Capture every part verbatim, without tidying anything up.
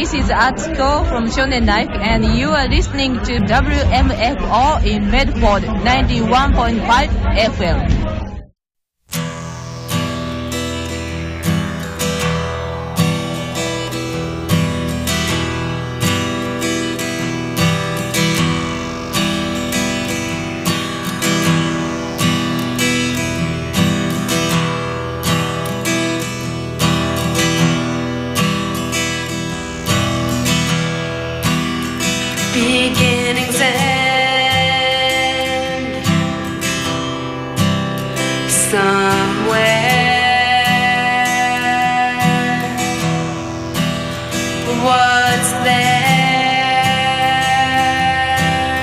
this is Atsuko from Shonen Life, and you are listening to W M F O in Medford, ninety-one point five F M. Beginnings end somewhere. What's there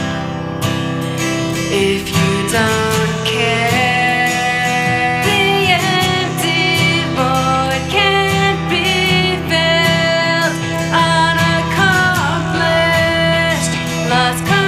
if you don't care? The empty void can't be filled. Unaccomplished, lost.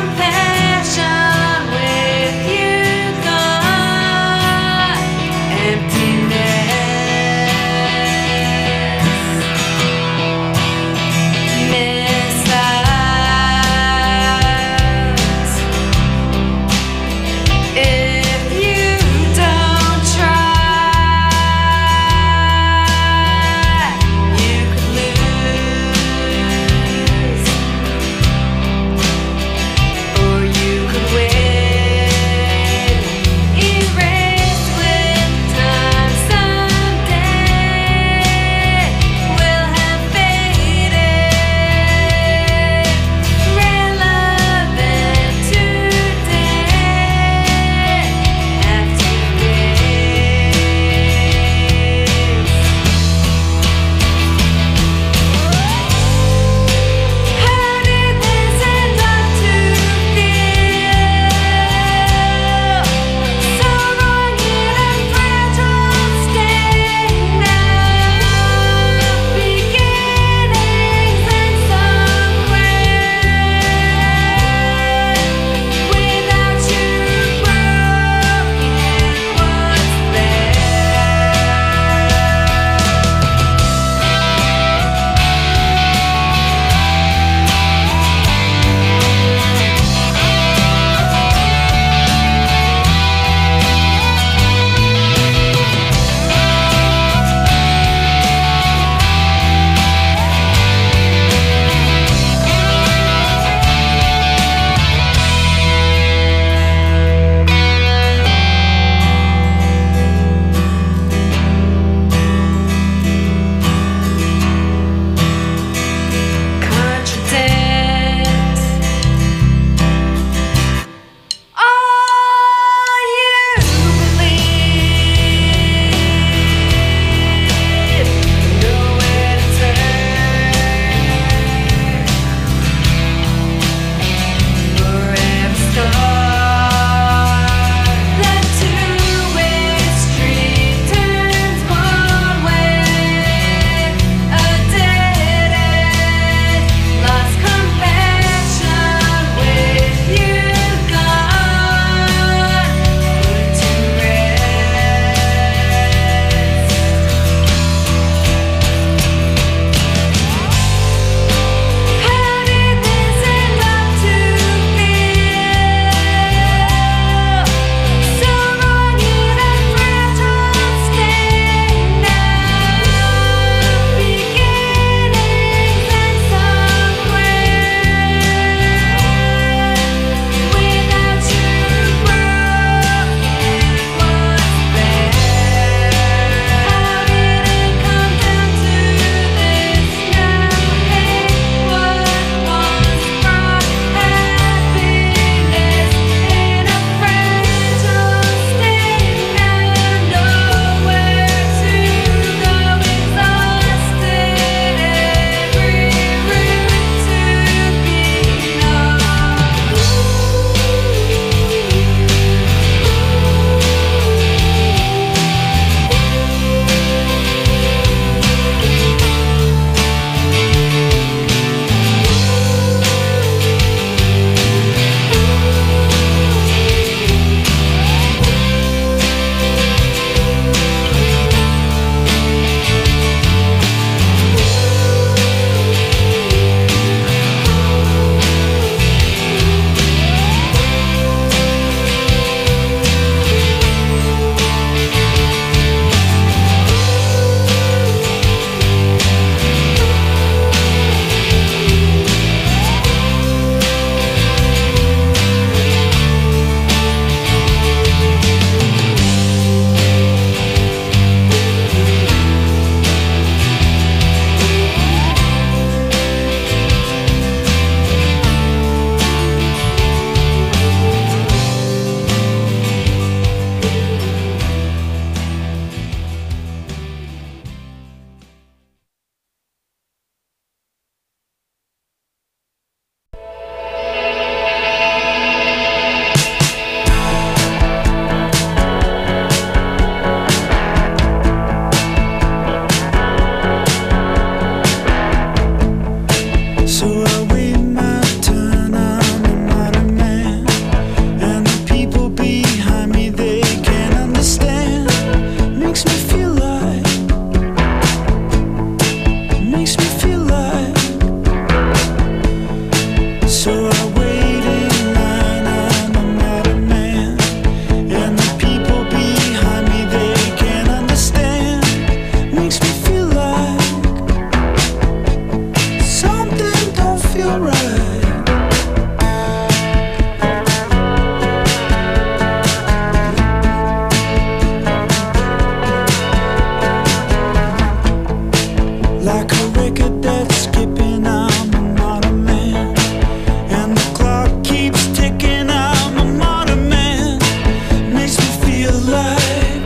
like a record that's skipping. I'm a modern man, and the clock keeps ticking. I'm a modern man. Makes me feel like,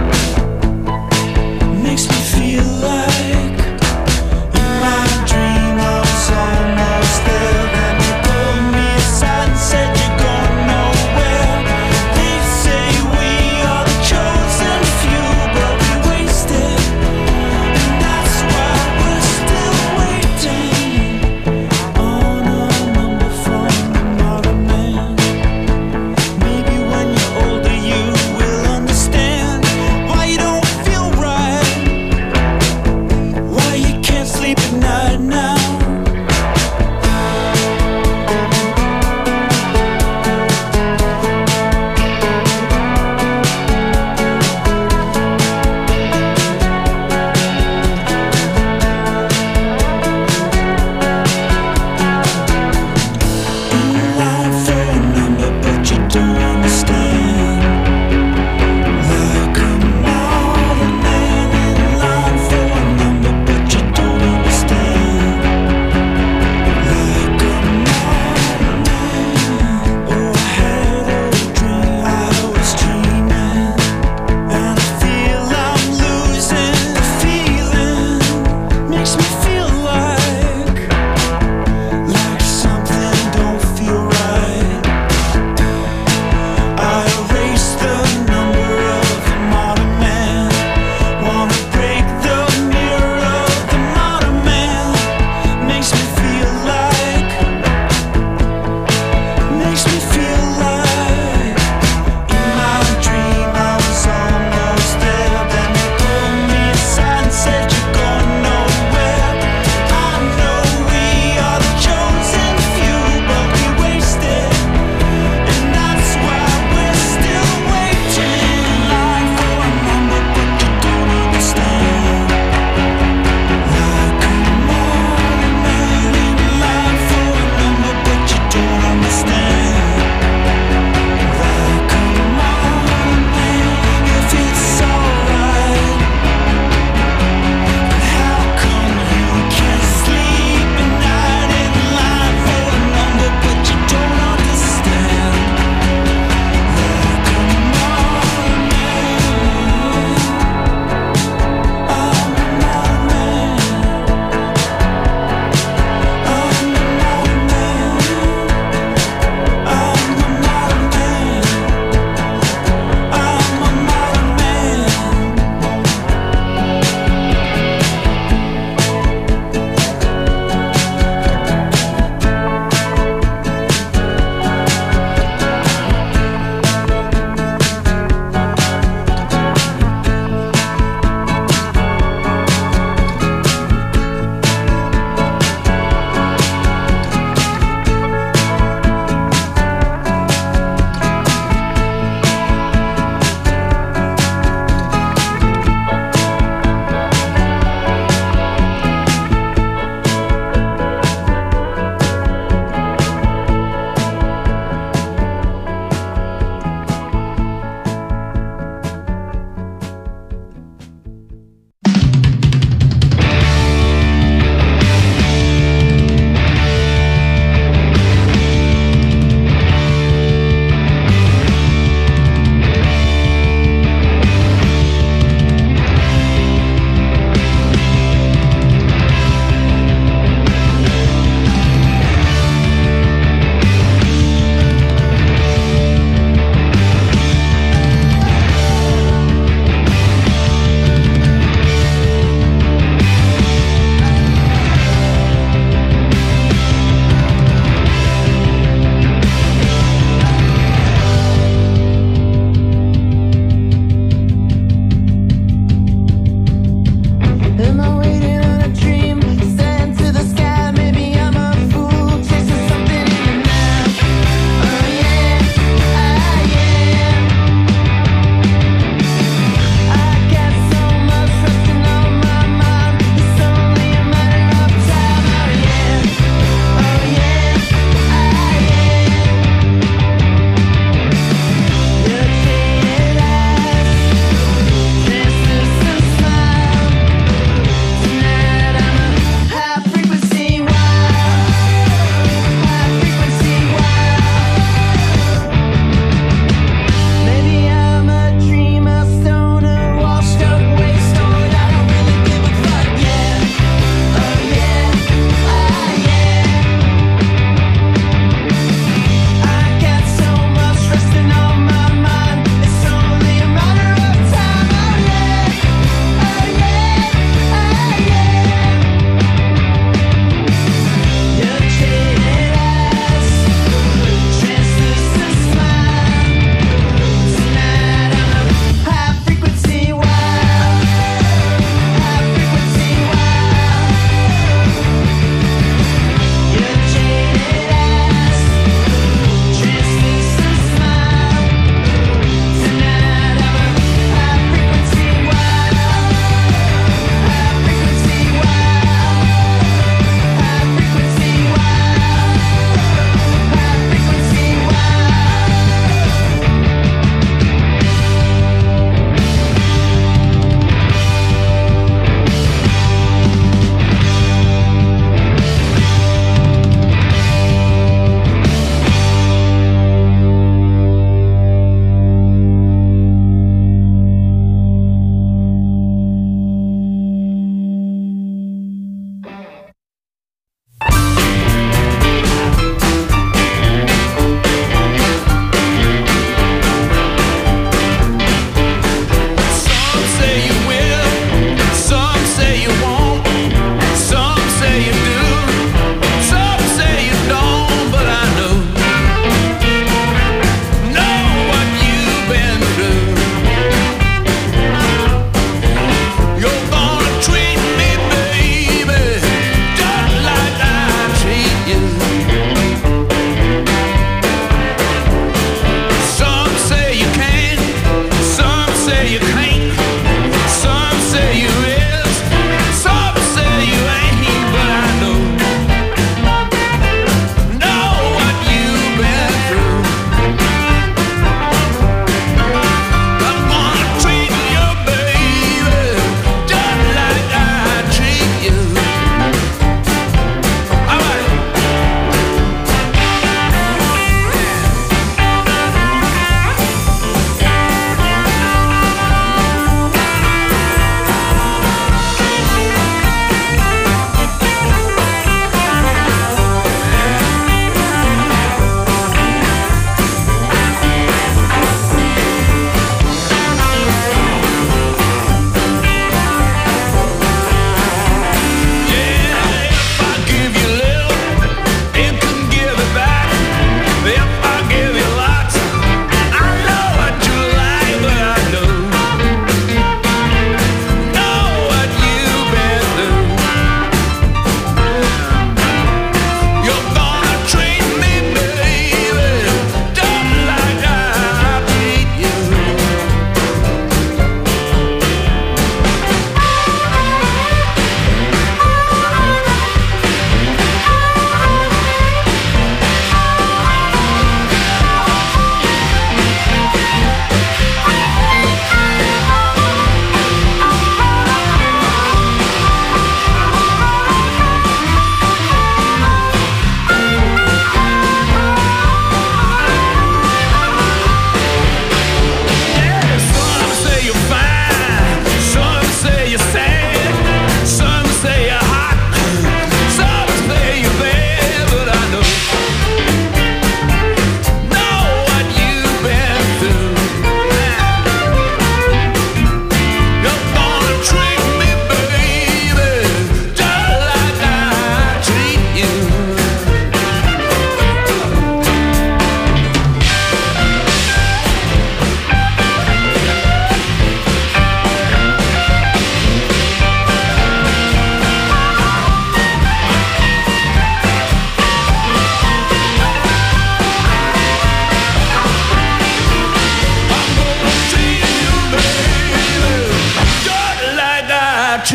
makes me feel like in my dream I was almost there. Then you pulled me aside and said you're going nowhere. They say we are the chosen few, but we wasted, and that's why we're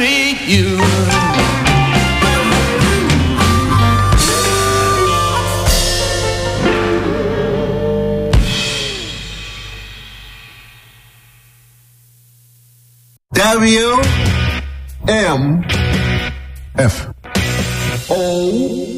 marry you. W M F O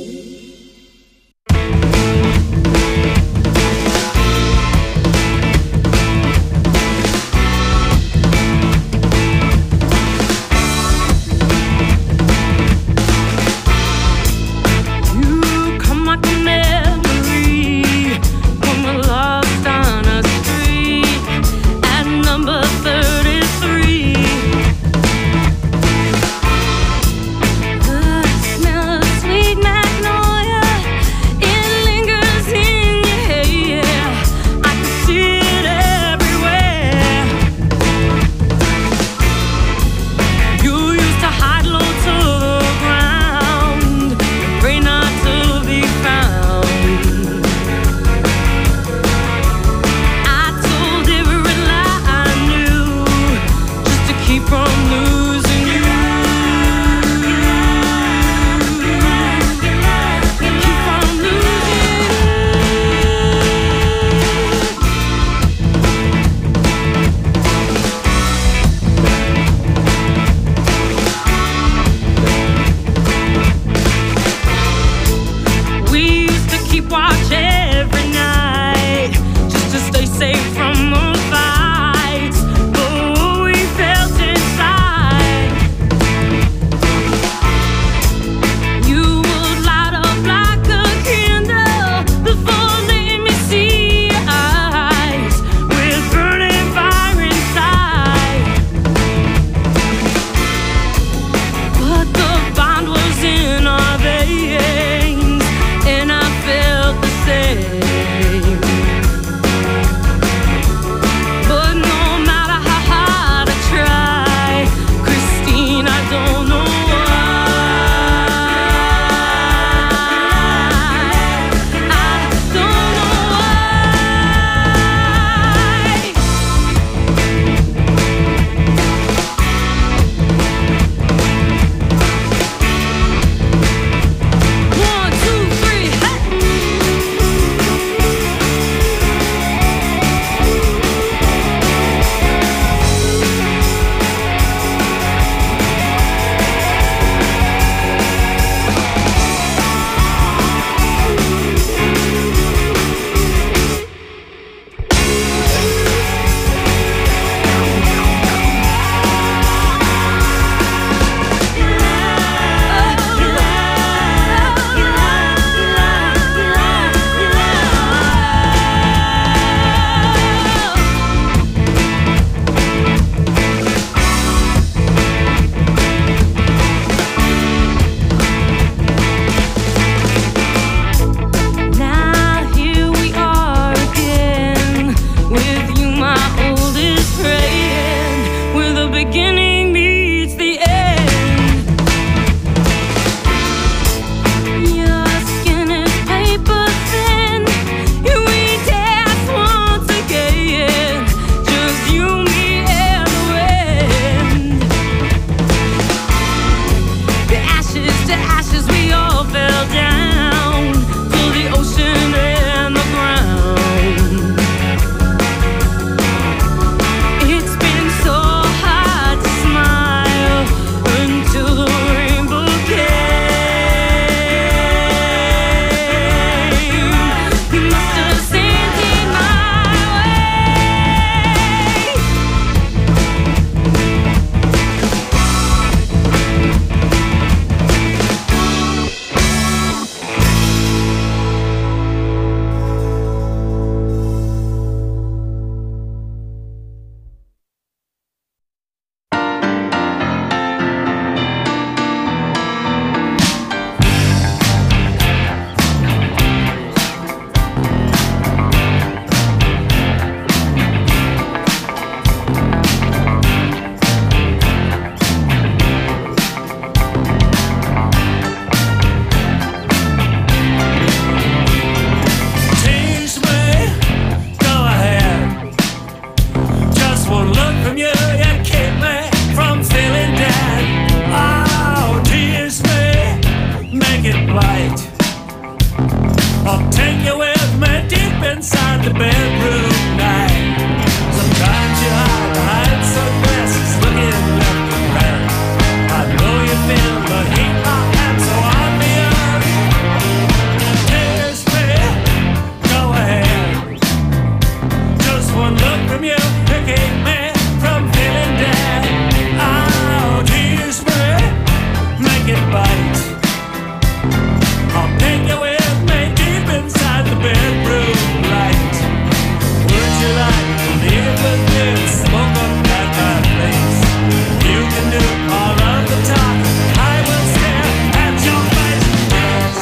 take it bite. I'll take you with me deep inside the bedroom light. Would you like to live with me and smoke up at my place? You can do all of the talk. I will stare at your face. Dance,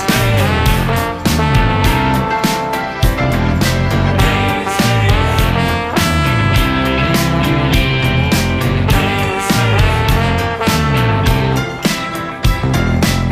dance, dance, dance.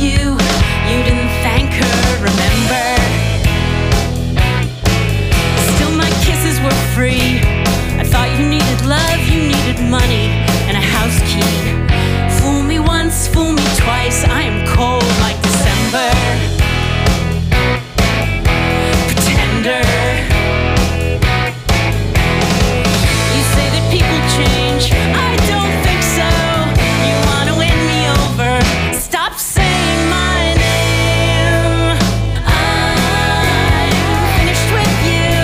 you, you didn't thank her, remember? Still my kisses were free. I thought you needed love, you needed money, and a house key. Fool me once, fool me twice, I am cold like December. Pretender. You say that people change, I don't think so. You wanna win me over, stop saying my name. I'm finished with you.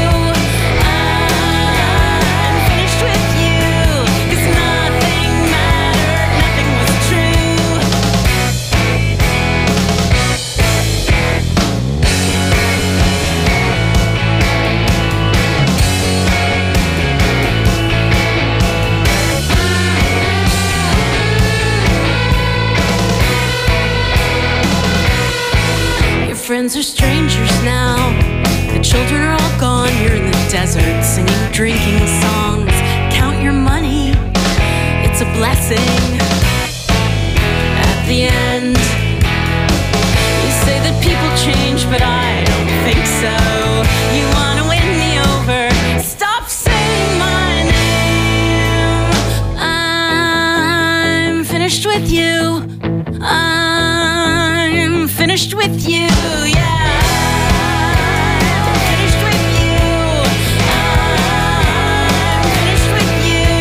I'm finished with you. 'Cause nothing mattered, nothing was true. Your friends are strangers now. The children are all gone. You're in the desert singing drinking songs. Count your money, it's a blessing. At the end, you say that people change, but I don't think so. You wanna win me over, stop saying my name. I'm finished with you. I'm finished with you, yeah. I'm finished with you. I'm finished with you.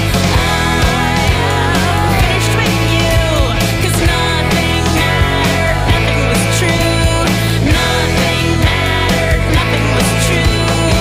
I'm finished with you. 'Cause nothing mattered, nothing was true. Nothing mattered, nothing was true.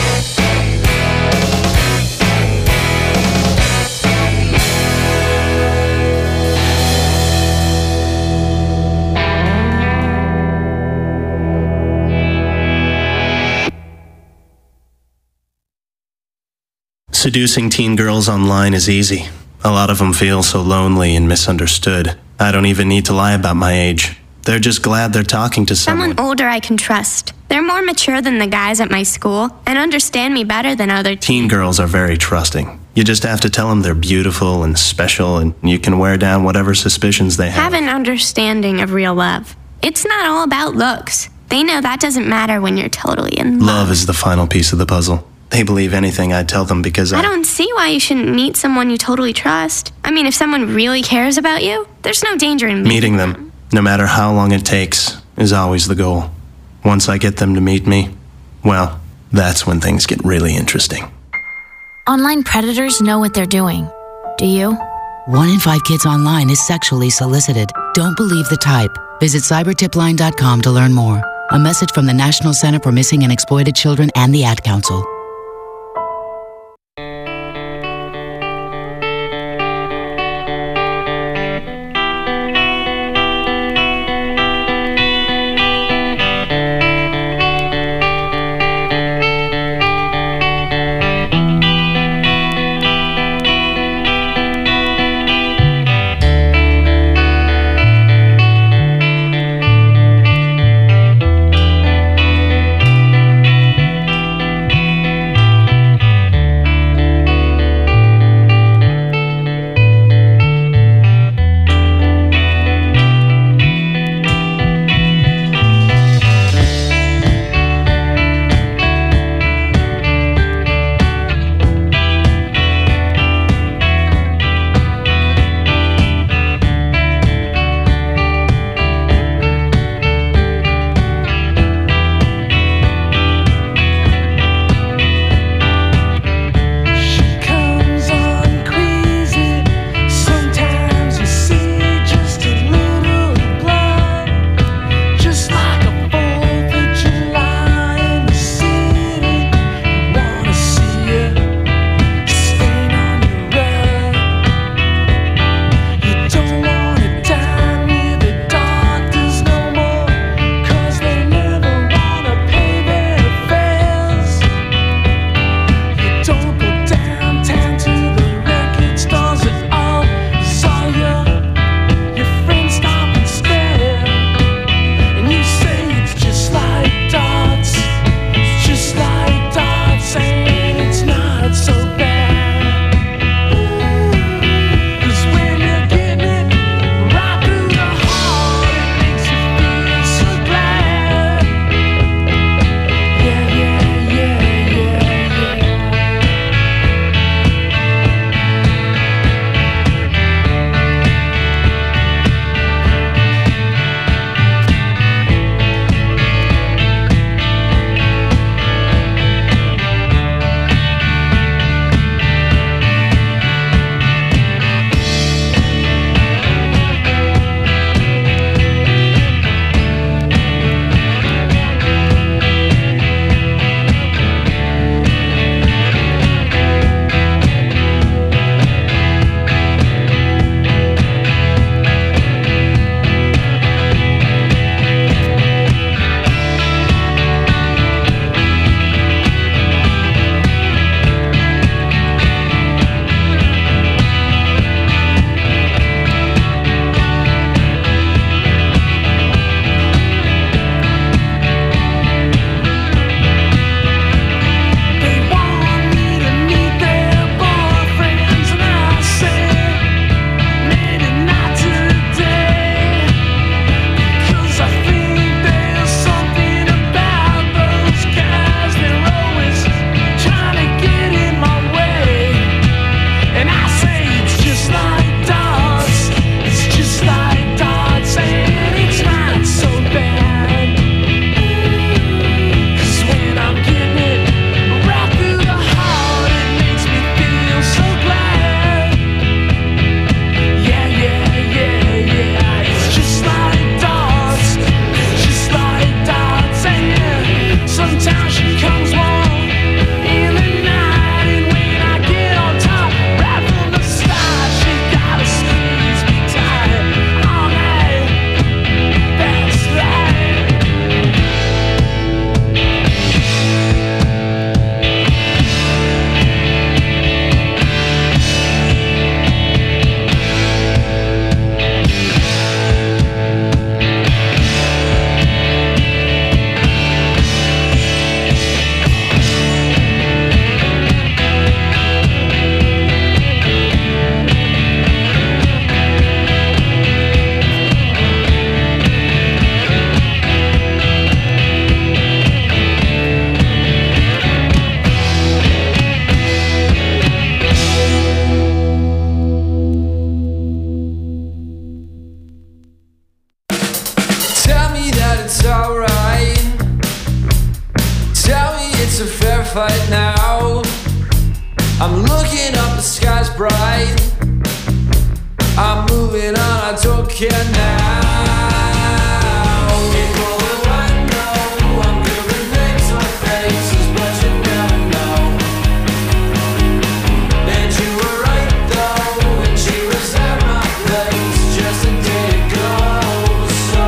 Seducing teen girls online is easy. A lot of them feel so lonely and misunderstood. I don't even need to lie about my age. They're just glad they're talking to someone. Someone older I can trust. They're more mature than the guys at my school and understand me better than other teens. Teen girls are very trusting. You just have to tell them they're beautiful and special, and you can wear down whatever suspicions they have. Have an understanding of real love. It's not all about looks. They know that doesn't matter when you're totally in love. Love is the final piece of the puzzle. They believe anything I tell them because I... I don't see why you shouldn't meet someone you totally trust. I mean, if someone really cares about you, there's no danger in meeting, Meeting them, no matter how long it takes, is always the goal. Once I get them to meet me, well, that's when things get really interesting. Online predators know what they're doing. Do you? One in five kids online is sexually solicited. Don't believe the type. Visit cyber tip line dot com to learn more. A message from the National Center for Missing and Exploited Children and the Ad Council. firefight now. I'm looking up, the sky's bright. I'm moving on, I don't care now. People who I know, I'm giving names or faces, but you never know. And you were right though, when she was at my place just a day ago. So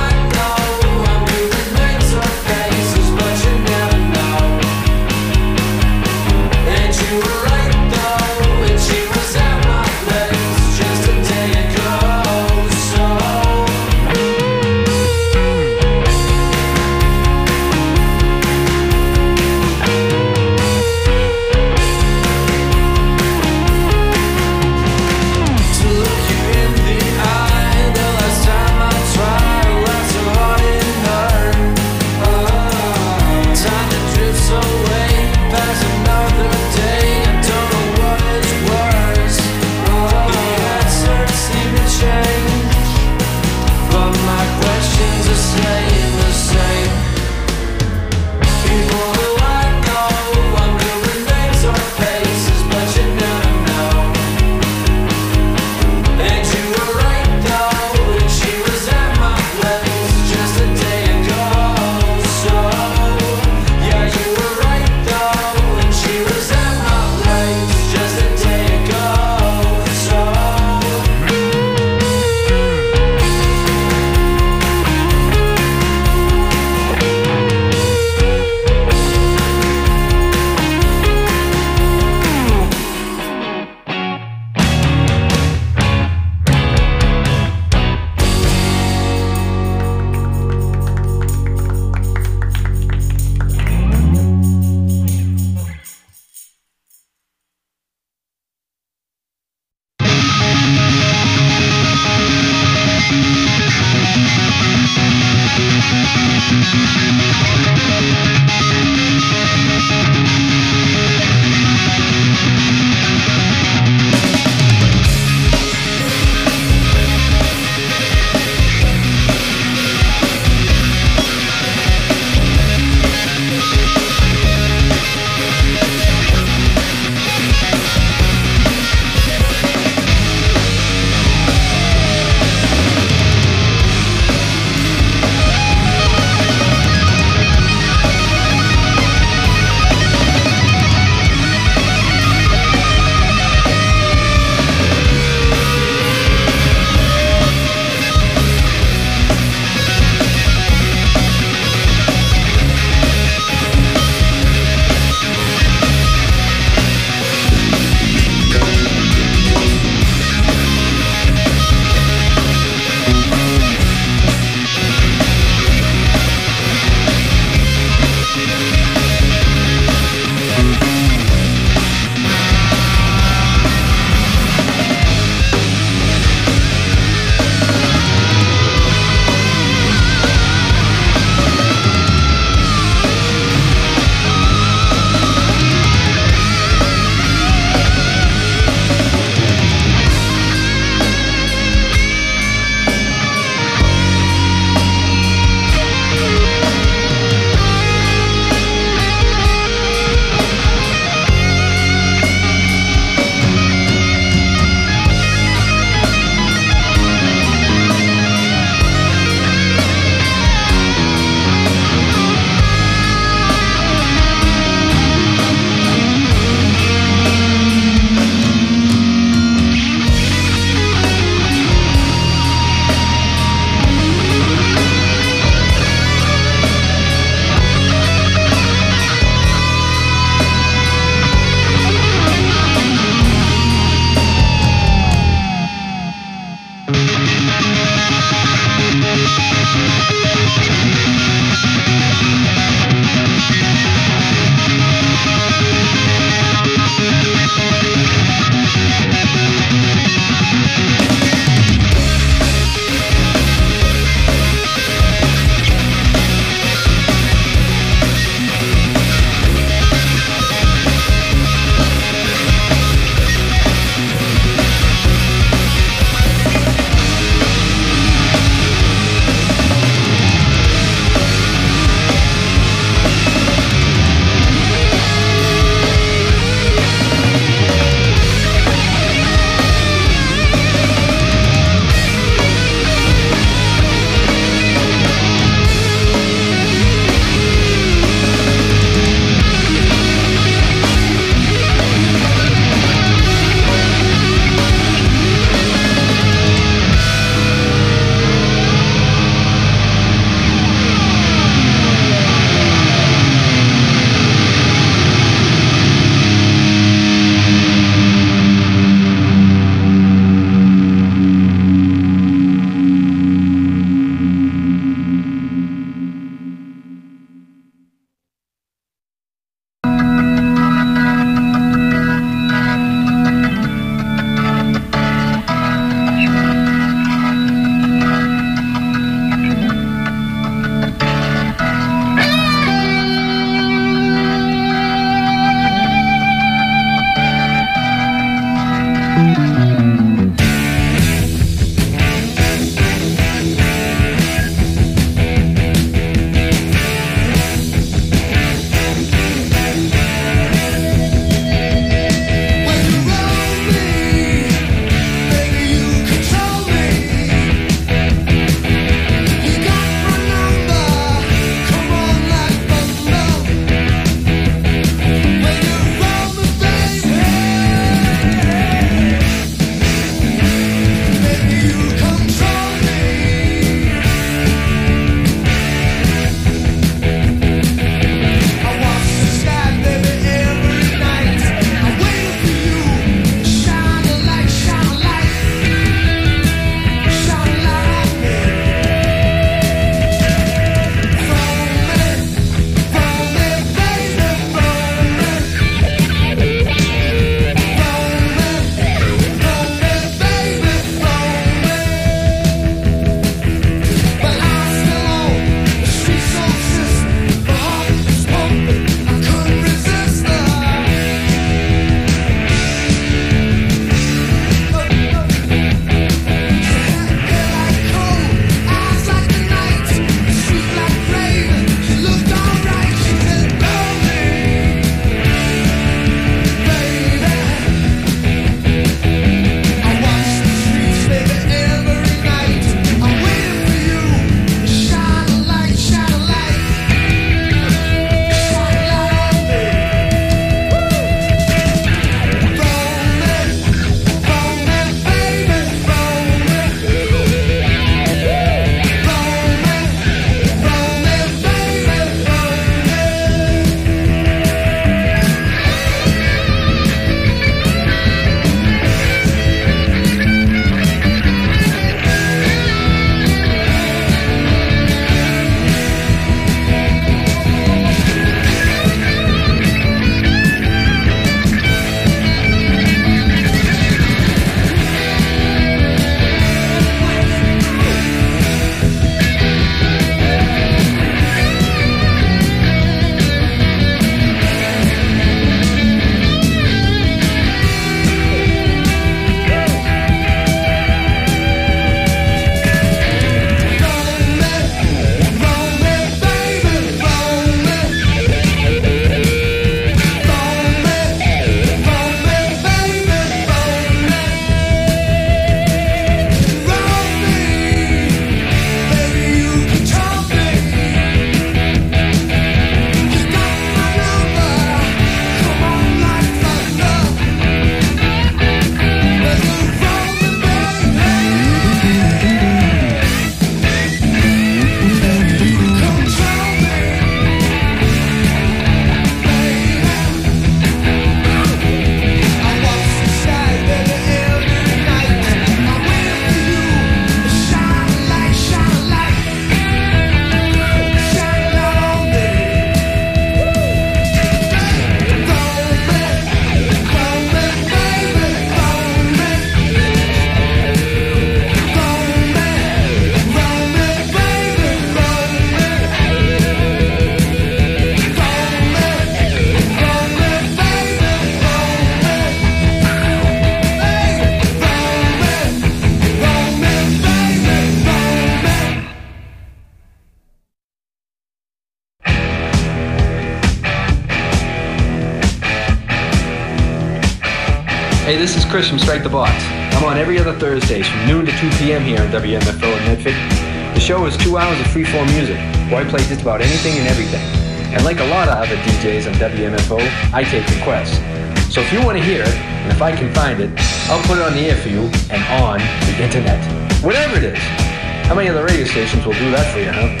Hey, this is Chris from Strike the Box. I'm on every other Thursdays from noon to two p.m. here on W M F O in Medford. The show is two hours of free-form music, where I play just about anything and everything. And like a lot of other D Js on W M F O, I take requests. So if you want to hear it, and if I can find it, I'll put it on the air for you and on the internet. Whatever it is. How many other radio stations will do that for you, huh?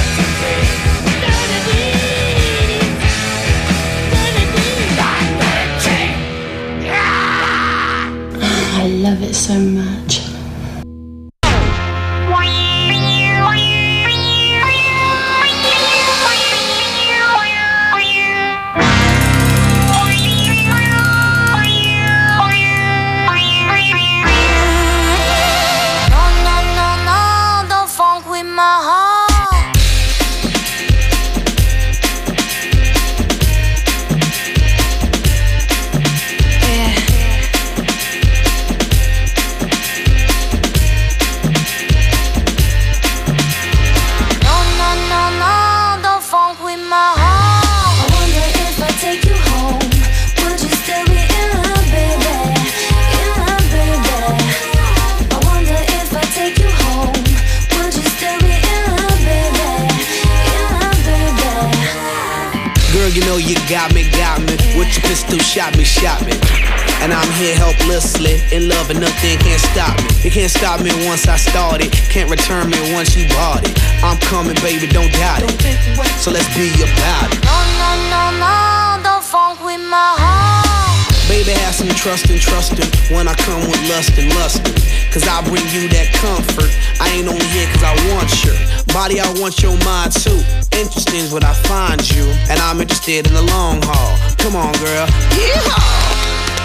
I love it so much. You got me, got me. With your pistol, shot me, shot me. And I'm here helplessly, in love and nothing can't stop me. You can't stop me once I started, can't return me once you bought it. I'm coming, baby, don't doubt it. So let's be about it. No, no, no, no, don't funk with my heart. Baby, have some trust and trustin' when I come with lust and lustin'. Cause I bring you that comfort. I ain't only here cause I want your body, I want your mind too. Interesting is what I find you, and I'm interested in the long haul. Come on, girl. Yeehaw!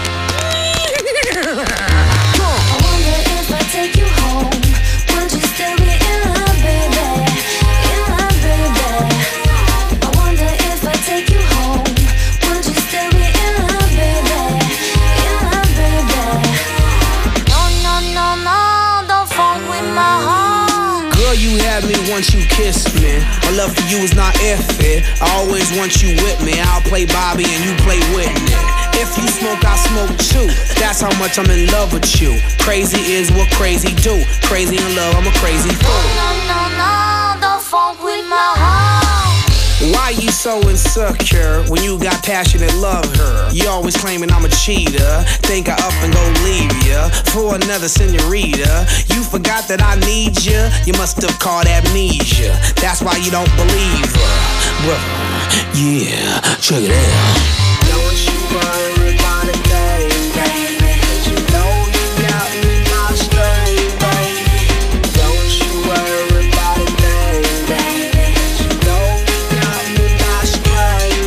I wonder if I take you home, would you still be in love, baby? In love, baby. I wonder if I take you home, would you still be in love, baby? In love, baby. No, no, no, no, don't funk with my heart. Girl, you had me once you kissed me. My love for you is not if it. I always want you with me. I'll play Bobby and you play Whitney. If you smoke, I smoke too. That's how much I'm in love with you. Crazy is what crazy do. Crazy in love, I'm a crazy fool. No, no, no, don't funk with my heart. Why you so insecure when you got passionate love her? You always claiming I'm a cheater. Think I up and go leave ya for another senorita. You forgot that I need ya. You must have caught amnesia. That's why you don't believe her. Well, yeah, check it out. Don't you worry about a thing, baby. You know you got me my string, baby. Don't you worry about a thing, baby. You know you got me my string,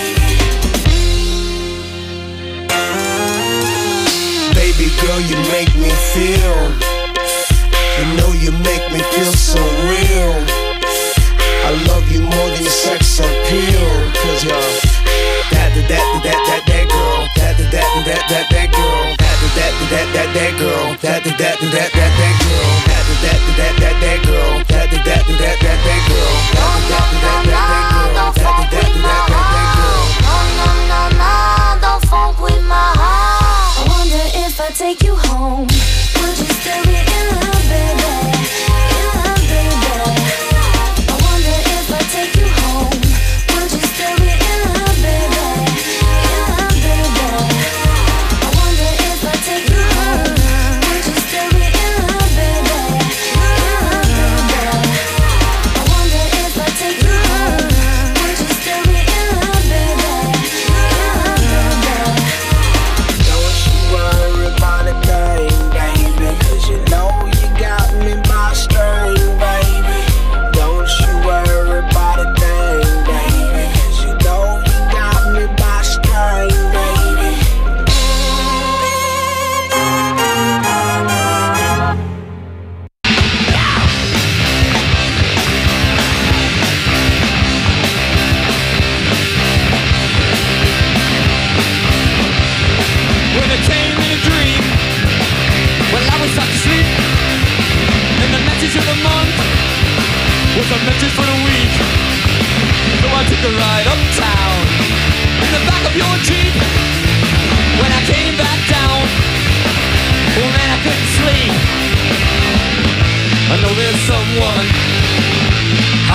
baby. Baby girl, you make me feel. You know you make me feel so real. I love you more than sex appeal. Cause you're that, that, that, that, that, that girl. That, that, that, that, that, that girl.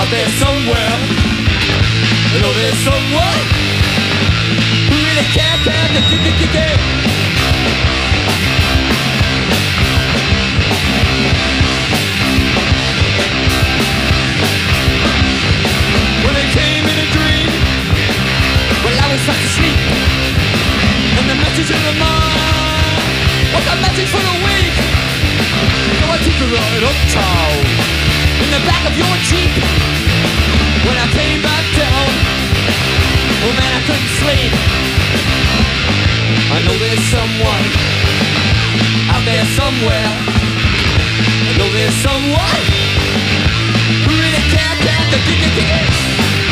there somewhere. I know there's someone who really care, care, care, care, care, care. When it came in a dream, well I was fast asleep, and the message in the mind was a message for the weak. So I took a ride uptown in the back of your Jeep. When I came back down, oh man, I couldn't sleep. I know there's someone out there somewhere. I know there's someone who really can't get the kick it, kick it.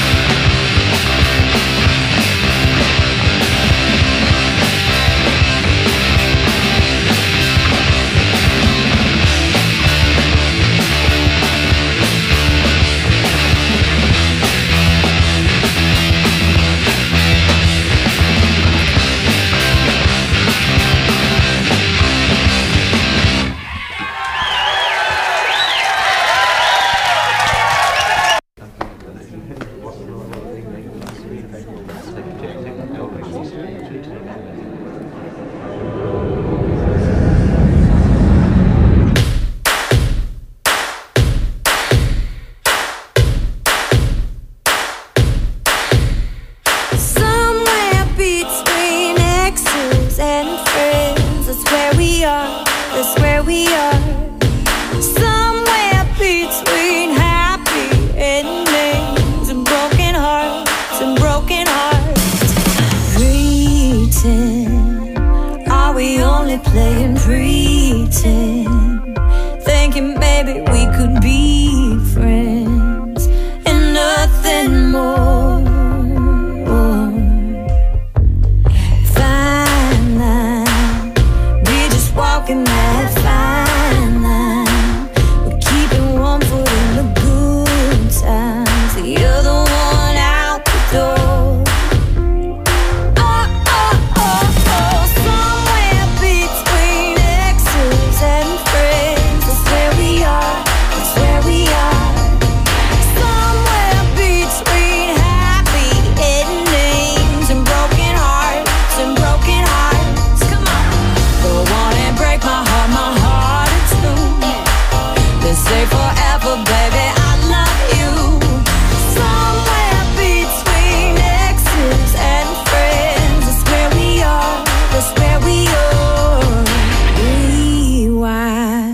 Playing pretend, thinking maybe we could be friends and nothing more. Fine line, we're just walking that fine line. We're keeping one foot in the good times, the other one out the door.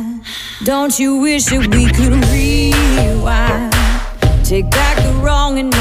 Don't you wish that we could rewind, take back the wrong and